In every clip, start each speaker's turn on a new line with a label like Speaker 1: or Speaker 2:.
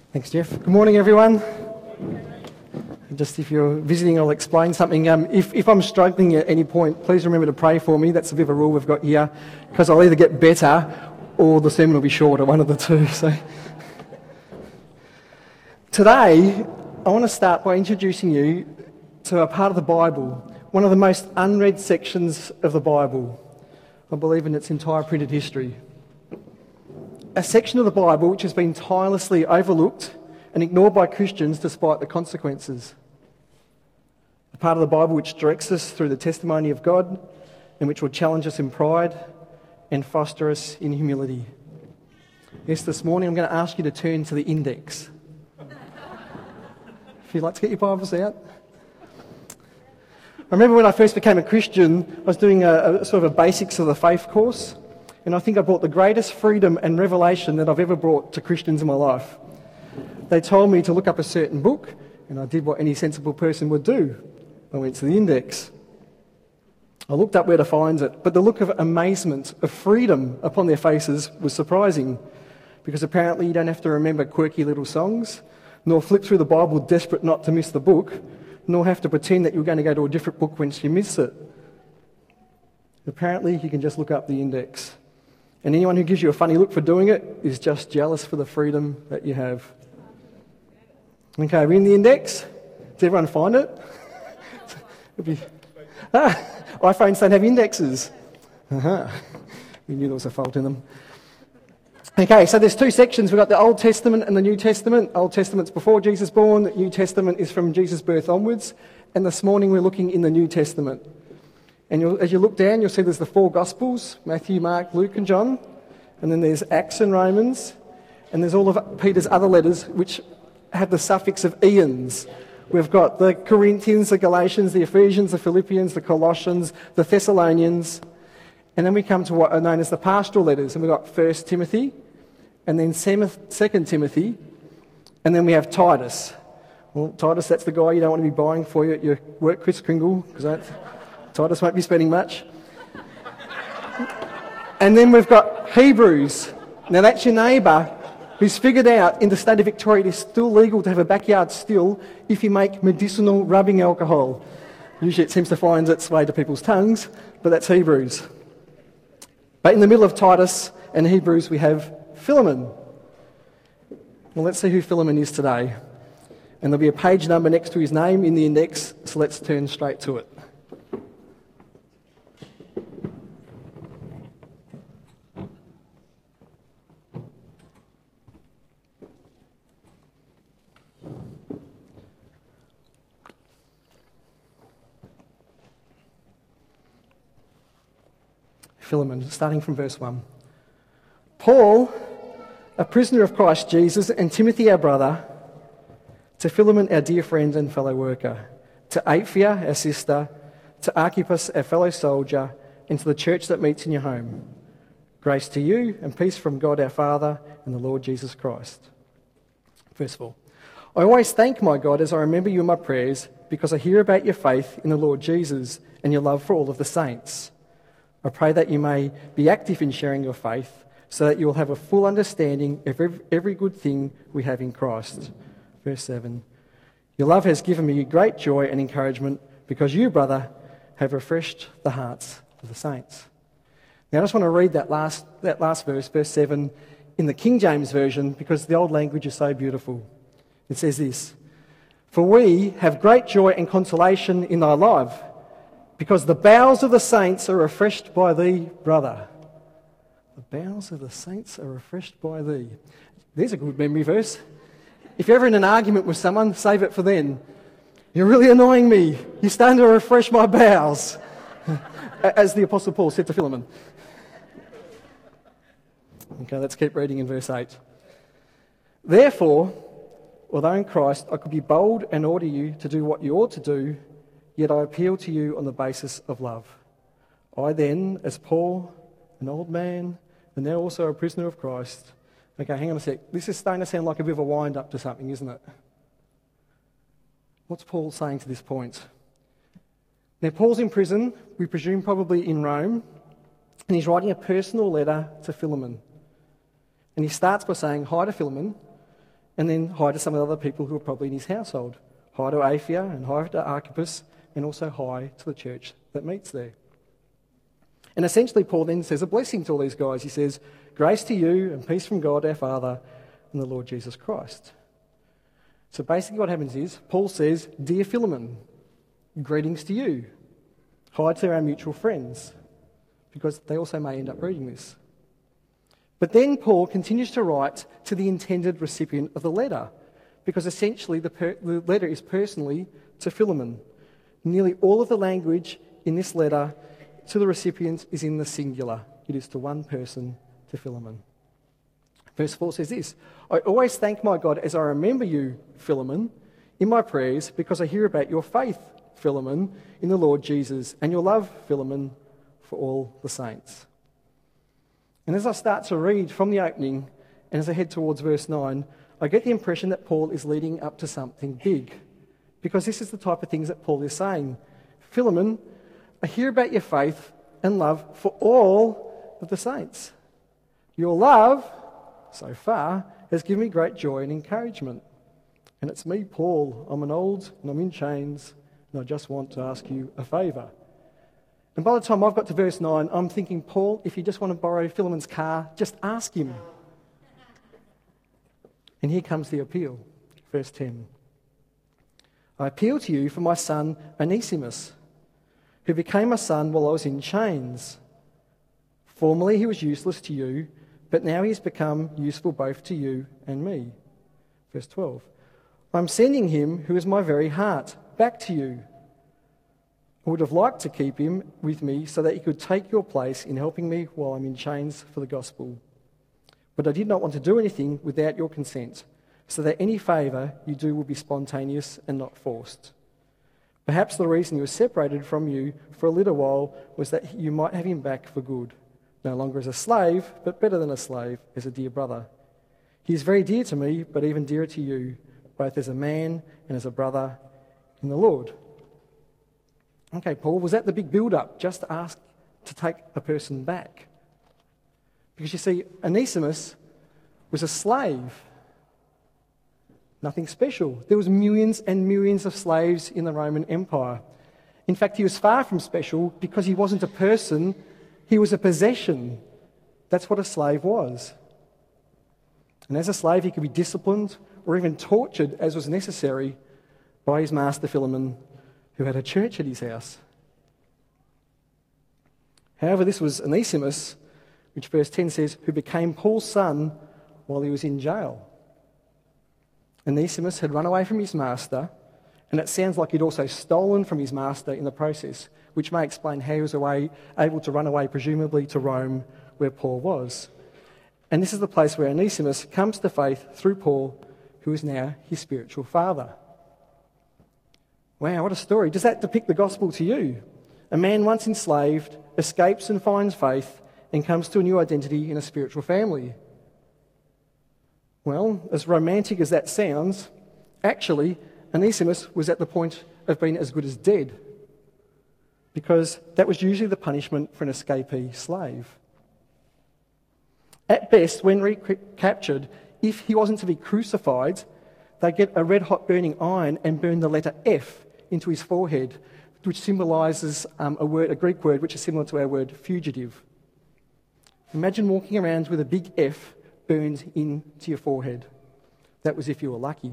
Speaker 1: Thanks, Jeff. Good morning, everyone. Just if you're visiting, I'll explain something. If I'm struggling at any point, please remember to pray for me. That's a bit of a rule we've got here, because I'll either get better or the sermon will be shorter, one of the two. So today, I want to start by introducing you to a part of the Bible, one of the most unread sections of the Bible, I believe, in its entire printed history. A section of the Bible which has been tirelessly overlooked and ignored by Christians despite the consequences. A part of the Bible which directs us through the testimony of God and which will challenge us in pride and foster us in humility. Yes, this morning I'm going to ask you to turn to the index. If you'd like to get your Bibles out. I remember when I first became a Christian, I was doing a sort of a basics of the faith course, and I think I brought the greatest freedom and revelation that I've ever brought to Christians in my life. They told me to look up a certain book, and I did what any sensible person would do. I went to the index. I looked up where to find it, but the look of amazement, of freedom upon their faces was surprising, because apparently you don't have to remember quirky little songs, nor flip through the Bible desperate not to miss the book, nor have to pretend that you're going to go to a different book once you miss it. Apparently you can just look up the index. And anyone who gives you a funny look for doing it is just jealous for the freedom that you have. Okay, we're in the index. Does everyone find it? iPhones don't have indexes. We knew there was a fault in them. Okay, so there's two sections. We've got the Old Testament and the New Testament. Old Testament's before Jesus born. The New Testament is from Jesus' birth onwards. And this morning we're looking in the New Testament. And as you look down, you'll see there's the four Gospels, Matthew, Mark, Luke and John. And then there's Acts and Romans. And there's all of Peter's other letters which have the suffix of eons. We've got the Corinthians, the Galatians, the Ephesians, the Philippians, the Colossians, the Thessalonians. And then we come to what are known as the pastoral letters. And we've got 1 Timothy, and then 2 Timothy, and then we have Titus. Well, Titus, that's the guy you don't want to be buying for you at your work, Chris Kringle, because Titus won't be spending much. And then we've got Hebrews. Now that's your neighbour who's figured out in the state of Victoria it is still legal to have a backyard still if you make medicinal rubbing alcohol. Usually it seems to find its way to people's tongues, but that's Hebrews. But in the middle of Titus and Hebrews we have Philemon. Well, let's see who Philemon is today. And there'll be a page number next to his name in the index, so let's turn straight to it. Philemon, starting from verse 1. Paul, a prisoner of Christ Jesus, and Timothy, our brother, to Philemon, our dear friend and fellow worker, to Apphia, our sister, to Archippus, our fellow soldier, and to the church that meets in your home. Grace to you and peace from God our Father and the Lord Jesus Christ. Verse 4. I always thank my God as I remember you in my prayers, because I hear about your faith in the Lord Jesus and your love for all of the saints. I pray that you may be active in sharing your faith, so that you will have a full understanding of every good thing we have in Christ. Verse 7. Your love has given me great joy and encouragement, because you, brother, have refreshed the hearts of the saints. Now I just want to read that last verse, verse 7, in the King James Version, because the old language is so beautiful. It says this: For we have great joy and consolation in thy love, because the bowels of the saints are refreshed by thee, brother. The bowels of the saints are refreshed by thee. There's a good memory verse. If you're ever in an argument with someone, save it for then. You're really annoying me. You're starting to refresh my bowels. As the Apostle Paul said to Philemon. Okay, let's keep reading in verse 8. Therefore, although in Christ I could be bold and order you to do what you ought to do, yet I appeal to you on the basis of love. I then, as Paul, an old man, and now also a prisoner of Christ. Okay, hang on a sec. This is starting to sound like a bit of a wind-up to something, isn't it? What's Paul saying to this point? Now, Paul's in prison, we presume probably in Rome, and he's writing a personal letter to Philemon. And he starts by saying hi to Philemon, And then hi to some of the other people who are probably in his household. Hi to Aphia and hi to Archippus, and also hi to the church that meets there. And essentially Paul then says a blessing to all these guys. He says, grace to you and peace from God our Father and the Lord Jesus Christ. So basically what happens is Paul says, dear Philemon, greetings to you. Hi to our mutual friends, because they also may end up reading this. But then Paul continues to write to the intended recipient of the letter, because essentially the letter is personally to Philemon. Nearly all of the language in this letter to the recipient is in the singular. It is to one person, to Philemon. Verse 4 says this, I always thank my God as I remember you, Philemon, in my prayers, because I hear about your faith, Philemon, in the Lord Jesus, and your love, Philemon, for all the saints. And as I start to read from the opening, and as I head towards verse 9, I get the impression that Paul is leading up to something big, because this is the type of things that Paul is saying. Philemon, I hear about your faith and love for all of the saints. Your love, so far, has given me great joy and encouragement. And it's me, Paul. I'm an old and I'm in chains, and I just want to ask you a favour. And by the time I've got to verse 9, I'm thinking, Paul, if you just want to borrow Philemon's car, just ask him. And here comes the appeal. Verse 10. I appeal to you for my son Onesimus, who became a son while I was in chains. Formerly he was useless to you, but now he has become useful both to you and me. Verse 12. I'm sending him, who is my very heart, back to you. I would have liked to keep him with me so that he could take your place in helping me while I'm in chains for the gospel. But I did not want to do anything without your consent, so that any favour you do will be spontaneous and not forced. Perhaps the reason he was separated from you for a little while was that you might have him back for good, no longer as a slave, but better than a slave, as a dear brother. He is very dear to me, but even dearer to you, both as a man and as a brother in the Lord. Okay, Paul, was that the big build-up, just to ask to take a person back? Because you see, Onesimus was a slave. Nothing special. There was millions and millions of slaves in the Roman Empire. In fact, he was far from special because he wasn't a person, he was a possession. That's what a slave was. And as a slave, he could be disciplined or even tortured as was necessary by his master Philemon, who had a church at his house. However, this was Onesimus, which verse 10 says, who became Paul's son while he was in jail. Onesimus had run away from his master, and it sounds like he'd also stolen from his master in the process, which may explain how he was able to run away, presumably to Rome, where Paul was. And this is the place where Onesimus comes to faith through Paul, who is now his spiritual father. Wow, what a story. Does that depict the gospel to you? A man once enslaved escapes and finds faith and comes to a new identity in a spiritual family. Well, as romantic as that sounds, actually, Onesimus was at the point of being as good as dead, because that was usually the punishment for an escapee slave. At best, when recaptured, if he wasn't to be crucified, they'd get a red-hot burning iron and burn the letter F into his forehead, which symbolises a Greek word which is similar to our word fugitive. Imagine walking around with a big F burned into your forehead. That was if you were lucky.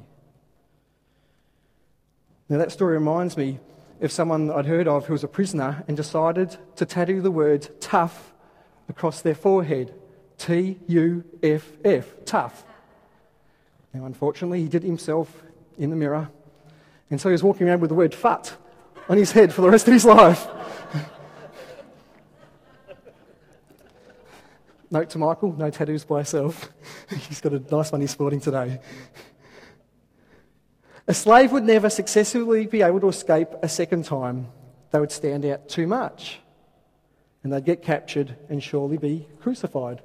Speaker 1: Now that story reminds me of someone I'd heard of who was a prisoner and decided to tattoo the word tough across their forehead. T-U-F-F, tough. Now unfortunately he did it himself in the mirror, and so he was walking around with the word fut on his head for the rest of his life. Note to Michael, no tattoos by yourself. He's got a nice one he's sporting today. A slave would never successfully be able to escape a second time. They would stand out too much, and they'd get captured and surely be crucified.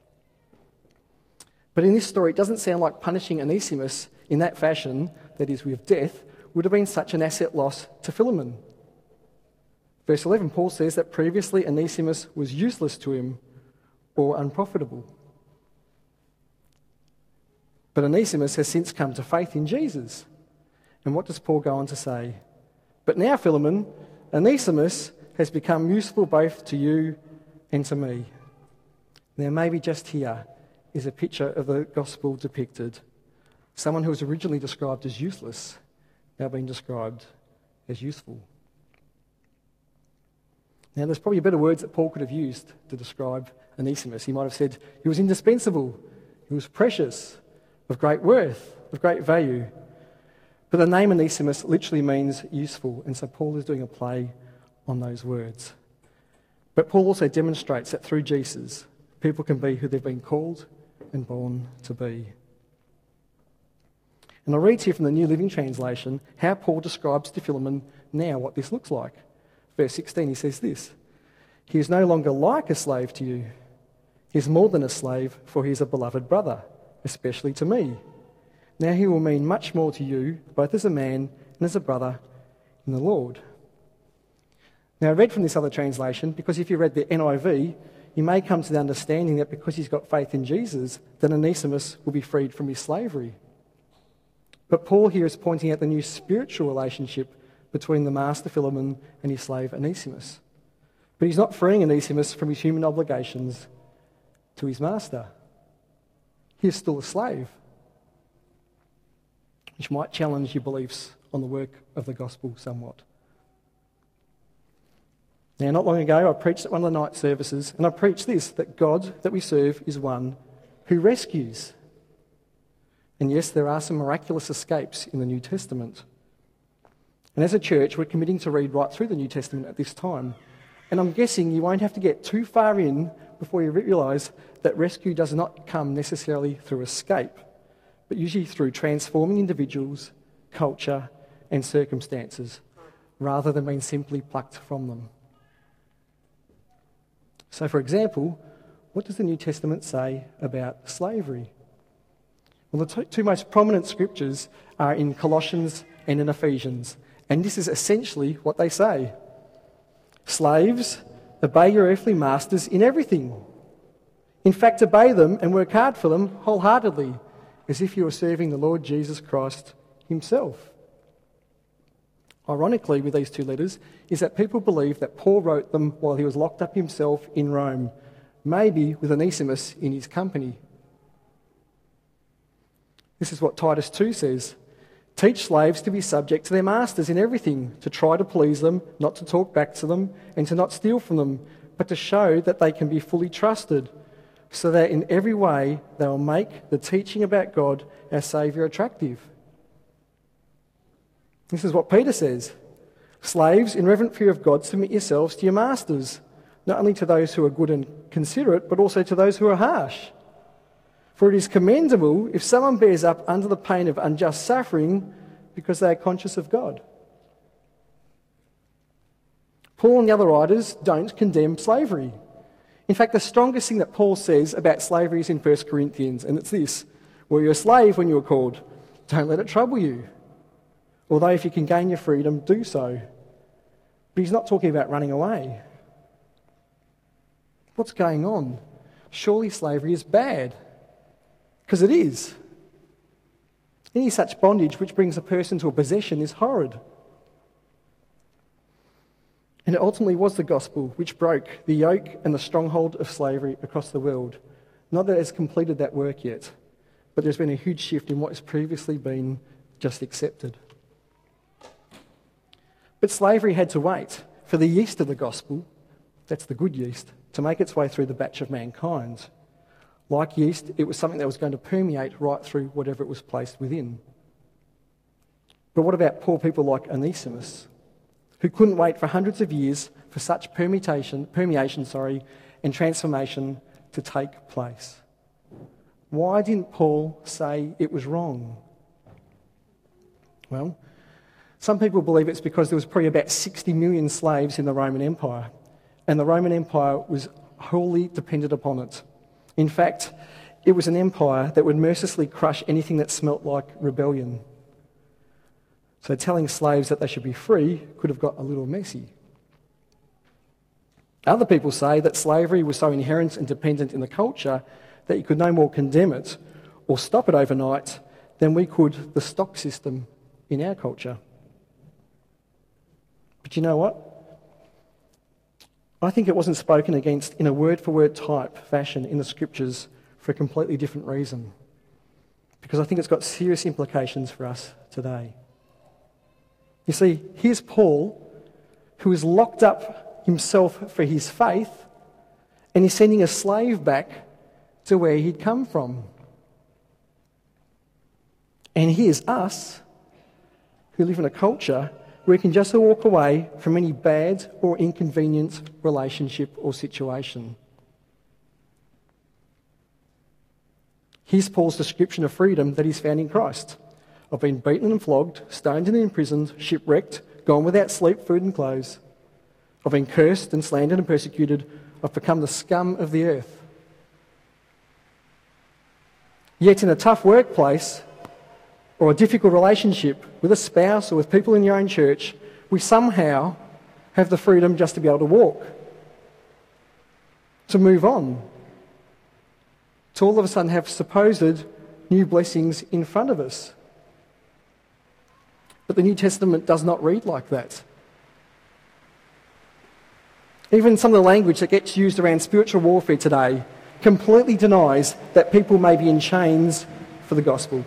Speaker 1: But in this story, it doesn't sound like punishing Onesimus in that fashion, that is with death, would have been such an asset loss to Philemon. Verse 11, Paul says that previously Onesimus was useless to him or unprofitable. But Onesimus has since come to faith in Jesus. And what does Paul go on to say? But now, Philemon, Onesimus has become useful both to you and to me. Now, maybe just here is a picture of the gospel depicted. Someone who was originally described as useless, now being described as useful. Now, there's probably better words that Paul could have used to describe Onesimus. He might have said he was indispensable, he was precious, of great worth, of great value. But the name Onesimus literally means useful, and so Paul is doing a play on those words. But Paul also demonstrates that through Jesus, people can be who they've been called and born to be. And I'll read here from the New Living Translation how Paul describes to Philemon now what this looks like. Verse 16, he says this: "He is no longer like a slave to you. He is more than a slave, for he is a beloved brother, especially to me. Now he will mean much more to you, both as a man and as a brother in the Lord." Now, I read from this other translation because if you read the NIV, you may come to the understanding that because he's got faith in Jesus, then Onesimus will be freed from his slavery. But Paul here is pointing out the new spiritual relationship between the master Philemon and his slave Onesimus. But he's not freeing Onesimus from his human obligations to his master. He is still a slave, which might challenge your beliefs on the work of the gospel somewhat. Now, not long ago, I preached at one of the night services, and I preached this, that God that we serve is one who rescues. And yes, there are some miraculous escapes in the New Testament. And as a church, we're committing to read right through the New Testament at this time. And I'm guessing you won't have to get too far in before you realise that rescue does not come necessarily through escape, but usually through transforming individuals, culture, and circumstances, rather than being simply plucked from them. So, for example, what does the New Testament say about slavery? Well, the two most prominent scriptures are in Colossians and in Ephesians, and this is essentially what they say. Slaves, obey your earthly masters in everything. In fact, obey them and work hard for them wholeheartedly, as if you were serving the Lord Jesus Christ himself. Ironically, with these two letters, is that people believe that Paul wrote them while he was locked up himself in Rome, maybe with Onesimus in his company. This is what Titus 2 says: "Teach slaves to be subject to their masters in everything, to try to please them, not to talk back to them, and to not steal from them, but to show that they can be fully trusted, so that in every way they will make the teaching about God, our Saviour, attractive." This is what Peter says: "Slaves, in reverent fear of God, submit yourselves to your masters, not only to those who are good and considerate, but also to those who are harsh. For it is commendable if someone bears up under the pain of unjust suffering because they are conscious of God." Paul and the other writers don't condemn slavery. In fact, the strongest thing that Paul says about slavery is in 1 Corinthians, and it's this: "Were you a slave when you were called? Don't let it trouble you. Although if you can gain your freedom, do so." But he's not talking about running away. What's going on? Surely slavery is bad. Because it is. Any such bondage which brings a person to a possession is horrid. And it ultimately was the gospel which broke the yoke and the stronghold of slavery across the world. Not that it has completed that work yet, but there's been a huge shift in what has previously been just accepted. But slavery had to wait for the yeast of the gospel, that's the good yeast, to make its way through the batch of mankind. Like yeast, it was something that was going to permeate right through whatever it was placed within. But what about poor people like Onesimus, who couldn't wait for hundreds of years for such permeation, and transformation to take place? Why didn't Paul say it was wrong? Well, some people believe it's because there was probably about 60 million slaves in the Roman Empire, and the Roman Empire was wholly dependent upon it. In fact, it was an empire that would mercilessly crush anything that smelt like rebellion. So telling slaves that they should be free could have got a little messy. Other people say that slavery was so inherent and dependent in the culture that you could no more condemn it or stop it overnight than we could the stock system in our culture. But you know what? I think it wasn't spoken against in a word-for-word type fashion in the scriptures for a completely different reason. Because I think it's got serious implications for us today. You see, here's Paul, who has locked up himself for his faith, and he's sending a slave back to where he'd come from. And here's us, who live in a culture where we can just walk away from any bad or inconvenient relationship or situation. Here's Paul's description of freedom that he's found in Christ. I've been beaten and flogged, stoned and imprisoned, shipwrecked, gone without sleep, food and clothes. I've been cursed and slandered and persecuted. I've become the scum of the earth. Yet in a tough workplace or a difficult relationship with a spouse or with people in your own church, we somehow have the freedom just to be able to walk, to move on, to all of a sudden have supposed new blessings in front of us. But the New Testament does not read like that. Even some of the language that gets used around spiritual warfare today completely denies that people may be in chains for the gospel.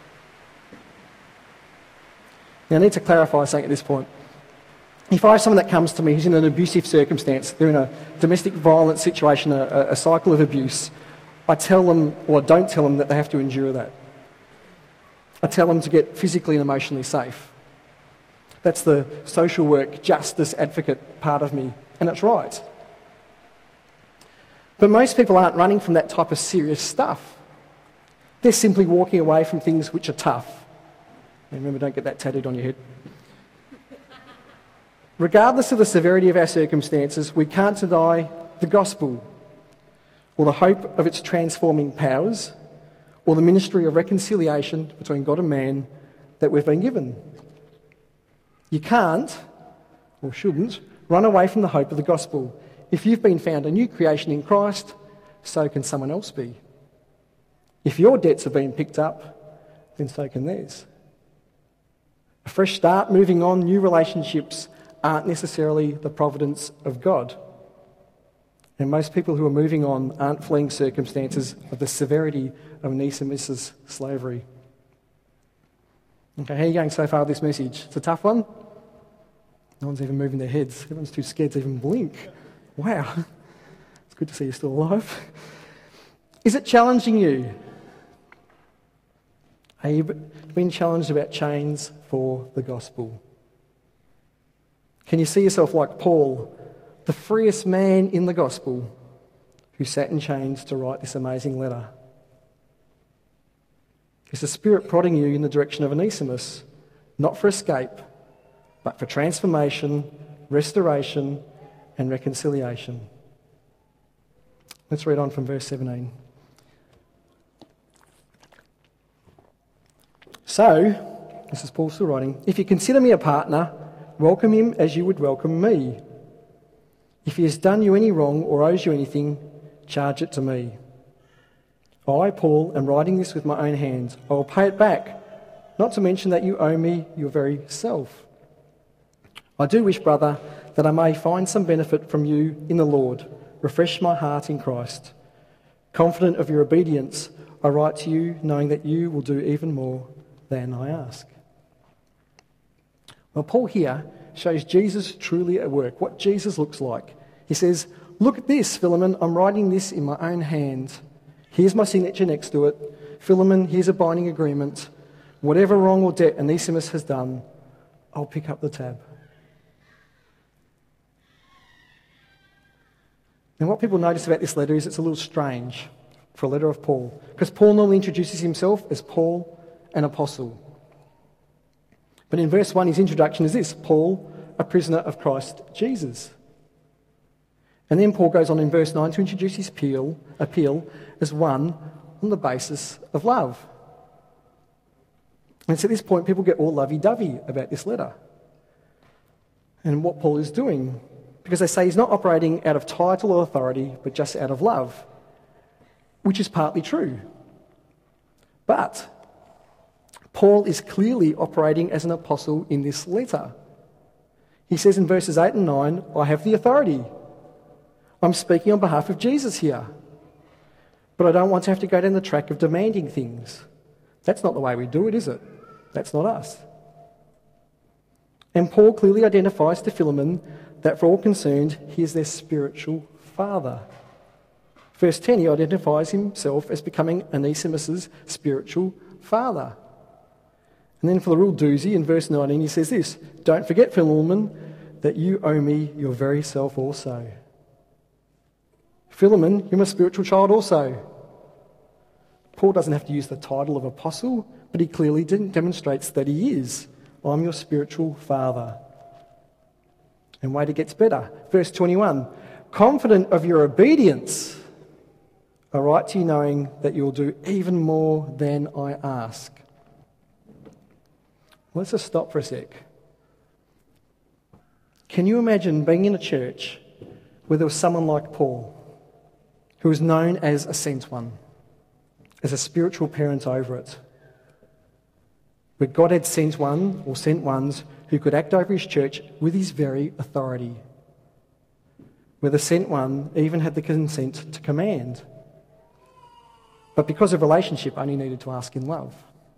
Speaker 1: Now, I need to clarify something at this point. If I have someone that comes to me who's in an abusive circumstance, they're in a domestic violence situation, a cycle of abuse, I tell them, or I don't tell them that they have to endure that. I tell them to get physically and emotionally safe. That's the social work, justice advocate part of me, and it's right. But most people aren't running from that type of serious stuff. They're simply walking away from things which are tough. And remember, don't get that tattooed on your head. Regardless of the severity of our circumstances, we can't deny the gospel or the hope of its transforming powers or the ministry of reconciliation between God and man that we've been given. You can't, or shouldn't, run away from the hope of the gospel. If you've been found a new creation in Christ, so can someone else be. If your debts have been picked up, then so can theirs. A fresh start, moving on, new relationships aren't necessarily the providence of God. And most people who are moving on aren't fleeing circumstances of the severity of Onesimus' slavery. Okay, how are you going so far with this message? It's a tough one. No one's even moving their heads. Everyone's too scared to even blink. Wow. It's good to see you're still alive. Is it challenging you? Are you being challenged about chains for the gospel? Can you see yourself like Paul, the freest man in the gospel, who sat in chains to write this amazing letter? Is the Spirit prodding you in the direction of Onesimus, not for escape, but for transformation, restoration, and reconciliation? Let's read on from verse 17. So, this is Paul still writing, if you consider me a partner, welcome him as you would welcome me. If he has done you any wrong or owes you anything, charge it to me. I, Paul, am writing this with my own hands. I will pay it back, not to mention that you owe me your very self. I do wish, brother, that I may find some benefit from you in the Lord. Refresh my heart in Christ. Confident of your obedience, I write to you, knowing that you will do even more than I ask. Well, Paul here shows Jesus truly at work, what Jesus looks like. He says, look at this, Philemon, I'm writing this in my own hand. Here's my signature next to it. Philemon, here's a binding agreement. Whatever wrong or debt Onesimus has done, I'll pick up the tab. Now, what people notice about this letter is it's a little strange for a letter of Paul, because Paul normally introduces himself as Paul, an apostle. But in verse 1, his introduction is this: Paul, a prisoner of Christ Jesus. And then Paul goes on in verse 9 to introduce his appeal as one on the basis of love. And so at this point, people get all lovey-dovey about this letter and what Paul is doing, because they say he's not operating out of title or authority, but just out of love, which is partly true. But Paul is clearly operating as an apostle in this letter. He says in verses 8 and 9, I have the authority. I'm speaking on behalf of Jesus here. But I don't want to have to go down the track of demanding things. That's not the way we do it, is it? That's not us. And Paul clearly identifies to Philemon that for all concerned, he is their spiritual father. Verse 10, he identifies himself as becoming Onesimus' spiritual father. And then for the real doozy, in verse 19, he says this, don't forget, Philemon, that you owe me your very self also. Philemon, you're my spiritual child also. Paul doesn't have to use the title of apostle, but he clearly demonstrates that he is. I'm your spiritual father. And wait, it gets better. Verse 21, confident of your obedience, I write to you knowing that you'll do even more than I ask. Let's just stop for a sec. Can you imagine being in a church where there was someone like Paul, who was known as a sent one, as a spiritual parent over it, where God had sent one or sent ones who could act over his church with his very authority, where the sent one even had the consent to command, but because of relationship only needed to ask in love?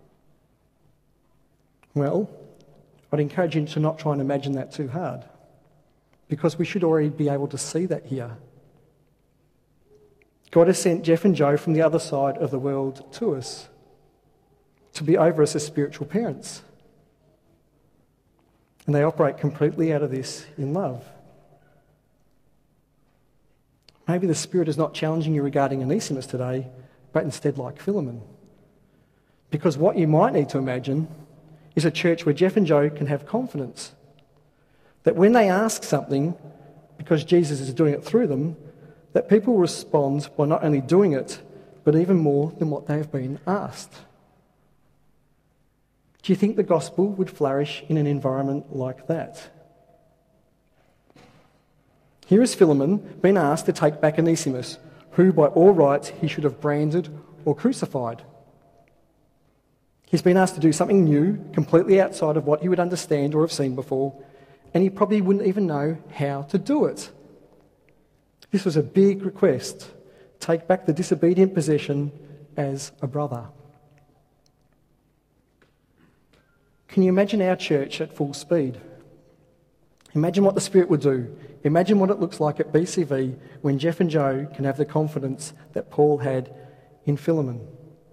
Speaker 1: Well, I'd encourage you to not try and imagine that too hard, because we should already be able to see that here. God has sent Jeff and Joe from the other side of the world to us, to be over us as spiritual parents. And they operate completely out of this in love. Maybe the Spirit is not challenging you regarding Onesimus today, but instead like Philemon. Because what you might need to imagine is a church where Jeff and Joe can have confidence that when they ask something, because Jesus is doing it through them, that people respond by not only doing it, but even more than what they have been asked. Do you think the gospel would flourish in an environment like that? Here is Philemon being asked to take back Onesimus, who by all rights he should have branded or crucified. He's been asked to do something new, completely outside of what he would understand or have seen before, and he probably wouldn't even know how to do it. This was a big request. Take back the disobedient possession as a brother. Can you imagine our church at full speed? Imagine what the Spirit would do. Imagine what it looks like at BCV when Jeff and Joe can have the confidence that Paul had in Philemon.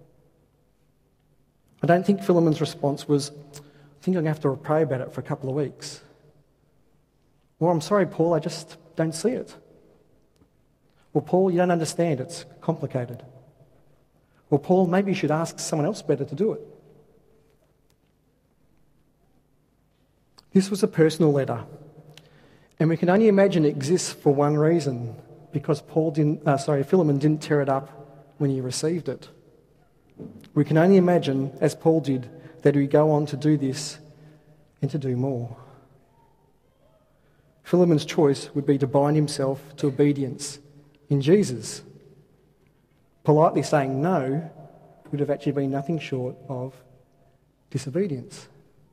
Speaker 1: I don't think Philemon's response was, I think I'm going to have to pray about it for a couple of weeks. Or, I'm sorry, Paul, I just don't see it. Well, Paul, you don't understand, it's complicated. Well, Paul, maybe you should ask someone else better to do it. This was a personal letter, and we can only imagine it exists for one reason, because Philemon didn't tear it up when he received it. We can only imagine, as Paul did, that he would go on to do this and to do more. Philemon's choice would be to bind himself to obedience in Jesus. Politely saying no would have actually been nothing short of disobedience.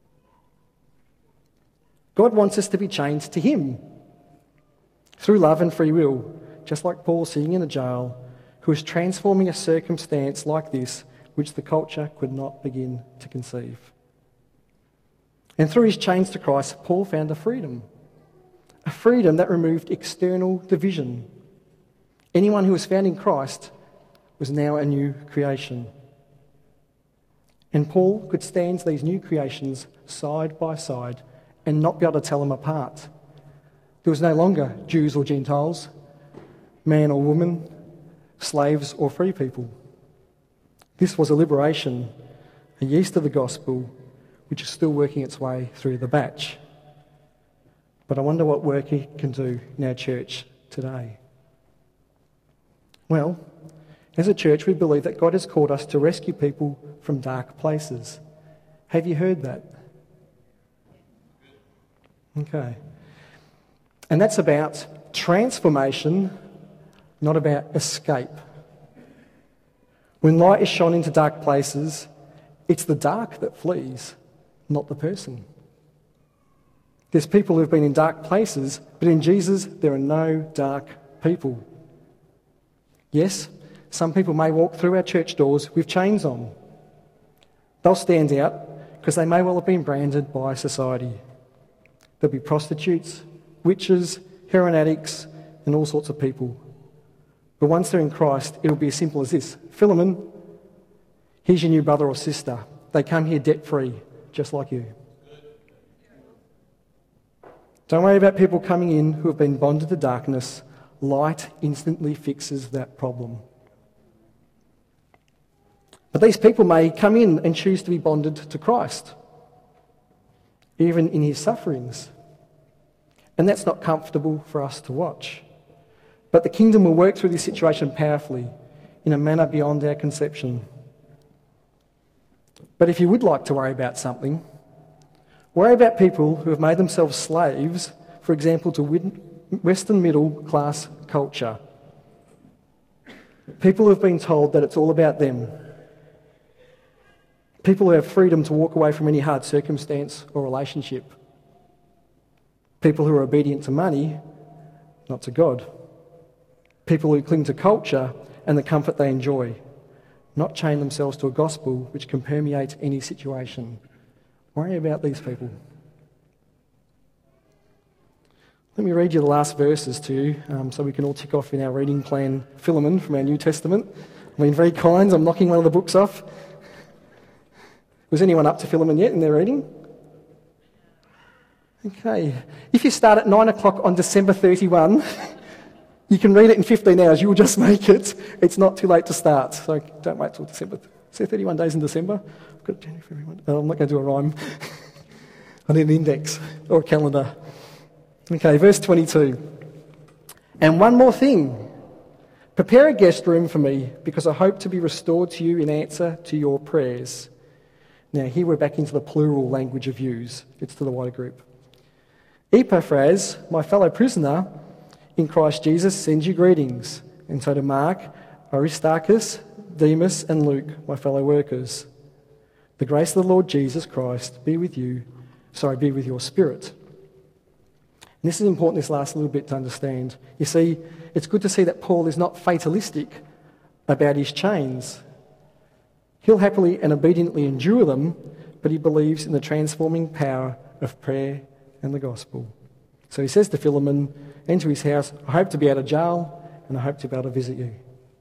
Speaker 1: God wants us to be chained to him through love and free will, just like Paul sitting in the jail, who is transforming a circumstance like this which the culture could not begin to conceive. And through his chains to Christ, Paul found a freedom that removed external division. Anyone who was found in Christ was now a new creation. And Paul could stand these new creations side by side and not be able to tell them apart. There was no longer Jews or Gentiles, man or woman, slaves or free people. This was a liberation, a yeast of the gospel, which is still working its way through the batch. But I wonder what work it can do in our church today. Well, as a church, we believe that God has called us to rescue people from dark places. Have you heard that? Okay. And that's about transformation, not about escape. When light is shone into dark places, it's the dark that flees, not the person. There's people who've been in dark places, but in Jesus there are no dark people. Yes, some people may walk through our church doors with chains on. They'll stand out because they may well have been branded by society. There'll be prostitutes, witches, heroin addicts, and all sorts of people. But once they're in Christ, it'll be as simple as this. Philemon, here's your new brother or sister. They come here debt-free, just like you. Don't worry about people coming in who have been bonded to darkness. Light instantly fixes that problem. But these people may come in and choose to be bonded to Christ, even in his sufferings. And that's not comfortable for us to watch. But the kingdom will work through this situation powerfully, in a manner beyond our conception. But if you would like to worry about something, worry about people who have made themselves slaves, for example, to Western middle class culture. People who have been told that it's all about them. People who have freedom to walk away from any hard circumstance or relationship. People who are obedient to money, not to God. People who cling to culture and the comfort they enjoy, not chain themselves to a gospel which can permeate any situation. Worry about these people. Let me read you the last verses to you so we can all tick off in our reading plan Philemon from our New Testament. I've been very kind, I'm knocking one of the books off. Was anyone up to Philemon yet in their reading? Okay. If you start at 9 o'clock on December 31, you can read it in 15 hours. You will just make it. It's not too late to start. So don't wait till December. Is there 31 days in December? I've got January, February. I'm not going to do a rhyme. I need an index or a calendar. Okay, verse 22. And one more thing. Prepare a guest room for me, because I hope to be restored to you in answer to your prayers. Now, here we're back into the plural language of yous. It's to the wider group. Epaphras, my fellow prisoner in Christ Jesus, sends you greetings. And so do Mark, Aristarchus, Demas, and Luke, my fellow workers. The grace of the Lord Jesus Christ be with your spirit. And this is important, this last little bit, to understand. You see, it's good to see that Paul is not fatalistic about his chains. He'll happily and obediently endure them, but he believes in the transforming power of prayer and the gospel. So he says to Philemon and to his house, I hope to be out of jail and I hope to be able to visit you.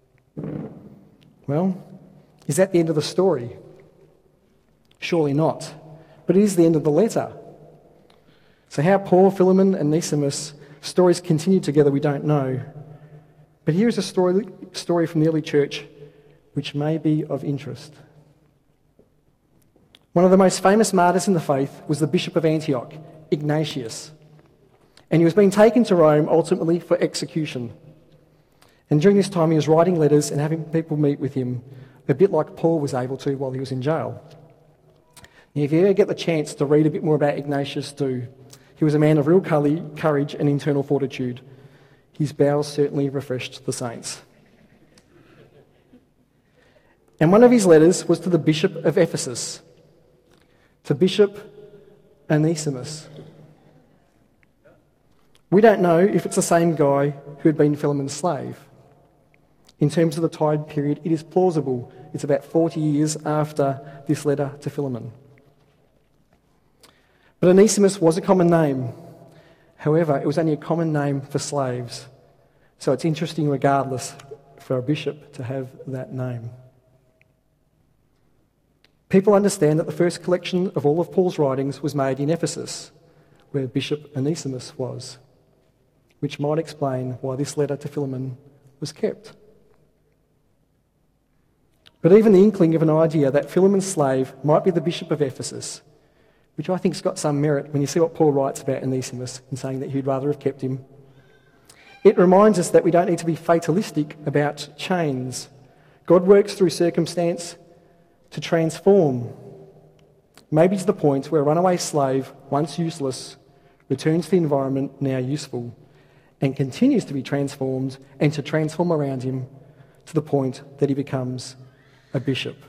Speaker 1: Well, is that the end of the story? Surely not. But it is the end of the letter. So how Paul, Philemon and Onesimus' stories continue together, we don't know. But here is a story from the early church which may be of interest. One of the most famous martyrs in the faith was the Bishop of Antioch, Ignatius. And he was being taken to Rome ultimately for execution. And during this time he was writing letters and having people meet with him, a bit like Paul was able to while he was in jail. Now, if you ever get the chance to read a bit more about Ignatius, do. He was a man of real courage and internal fortitude. His bowels certainly refreshed the saints. And one of his letters was to the Bishop of Ephesus, to Bishop Onesimus. We don't know if it's the same guy who had been Philemon's slave. In terms of the time period, it is plausible. It's about 40 years after this letter to Philemon. But Onesimus was a common name. However, it was only a common name for slaves. So it's interesting regardless for a bishop to have that name. People understand that the first collection of all of Paul's writings was made in Ephesus, where Bishop Onesimus was, which might explain why this letter to Philemon was kept. But even the inkling of an idea that Philemon's slave might be the Bishop of Ephesus, which I think has got some merit when you see what Paul writes about Onesimus in saying that he'd rather have kept him. It reminds us that we don't need to be fatalistic about chains. God works through circumstance to transform, maybe to the point where a runaway slave, once useless, returns to the environment now useful, and continues to be transformed and to transform around him to the point that he becomes a bishop.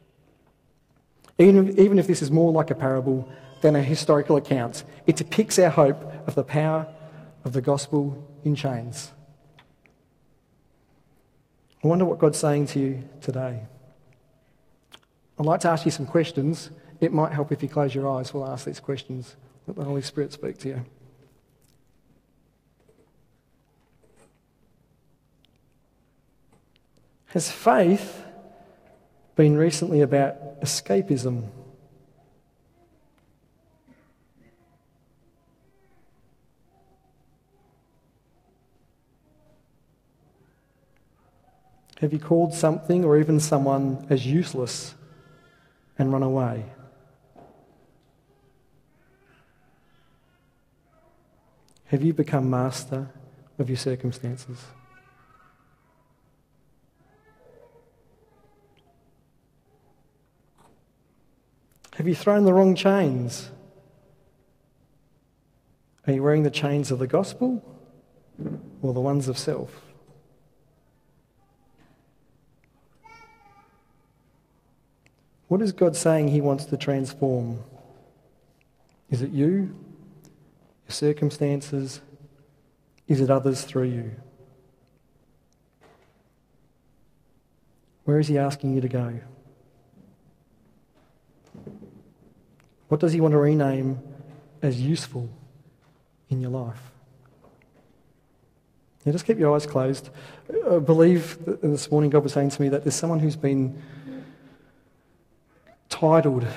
Speaker 1: Even if this is more like a parable than a historical account, it depicts our hope of the power of the gospel in chains. I wonder what God's saying to you today. I'd like to ask you some questions. It might help if you close your eyes while I ask these questions. Let the Holy Spirit speak to you. Has faith been recently about escapism? Have you called something or even someone as useless and run away? Have you become master of your circumstances? Have you thrown the wrong chains? Are you wearing the chains of the gospel or the ones of self? What is God saying he wants to transform? Is it you? Your circumstances? Is it others through you? Where is he asking you to go? What does he want to rename as useful in your life? Now just keep your eyes closed. I believe that this morning God was saying to me that there's someone who's been titled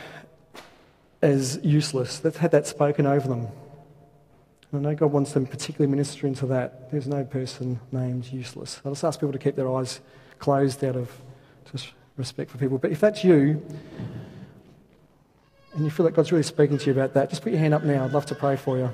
Speaker 1: as useless. They've had that spoken over them. And I know God wants them particularly minister into that. There's no person named useless. I just ask people to keep their eyes closed out of just respect for people. But if that's you, and you feel like God's really speaking to you about that, just put your hand up now. I'd love to pray for you.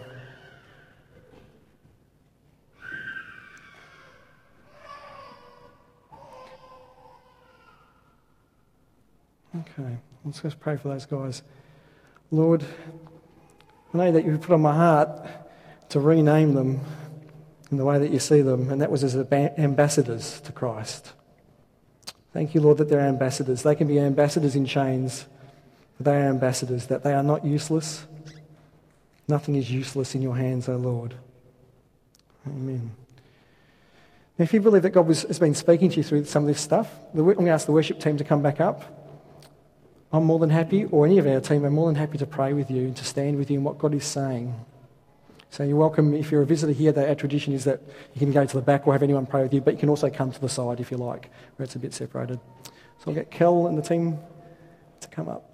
Speaker 1: Okay, let's just pray for those guys. Lord, I know that you've put on my heart to rename them in the way that you see them, and that was as ambassadors to Christ. Thank you, Lord, that they're ambassadors. They can be ambassadors in chains, but they are ambassadors, that they are not useless. Nothing is useless in your hands, O Lord. Amen. Now, if you believe that God has been speaking to you through some of this stuff, I'm going to ask the worship team to come back up. I'm more than happy, or any of our team are more than happy to pray with you and to stand with you in what God is saying. So you're welcome. If you're a visitor here, our tradition is that you can go to the back or have anyone pray with you, but you can also come to the side if you like, where it's a bit separated. So I'll get Kel and the team to come up.